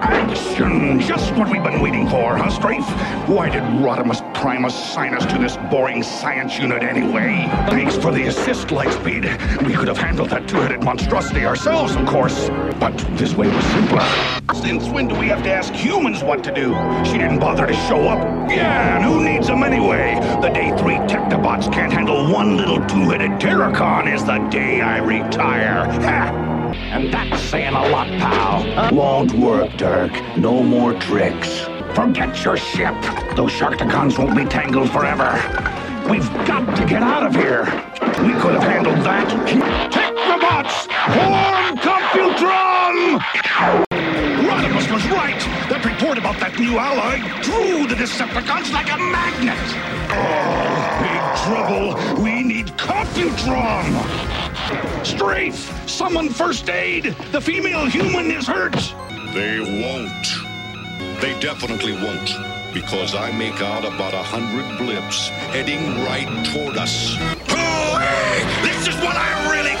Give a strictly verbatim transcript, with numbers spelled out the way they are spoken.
Action! Just what we've been waiting for, huh, Strafe? Why did Rodimus Primus sign us to this boring science unit anyway? Thanks for the assist, Lightspeed. We could have handled that two-headed monstrosity ourselves, of course. But this way was simpler. Since when do we have to ask humans what to do? She didn't bother to show up. Yeah, and who needs them anyway? The day three Technobots can't handle one little two-headed Terracon is the day I retire. Ha! And that's saying a lot, pal. Won't work, Dirk. No more tricks. Forget your ship. Those Sharkticons won't be tangled forever. We've got to get out of here. We could have handled that. Technobots! Form Computron! Rodimus was right. That report about that new ally drew the Decepticons like a magnet. Oh, big trouble. We need Computron. Strafe, summon first aid. The female human is hurt. They won't. They definitely won't. Because I make out about a hundred blips heading right toward us. Oh, hey! This is what I really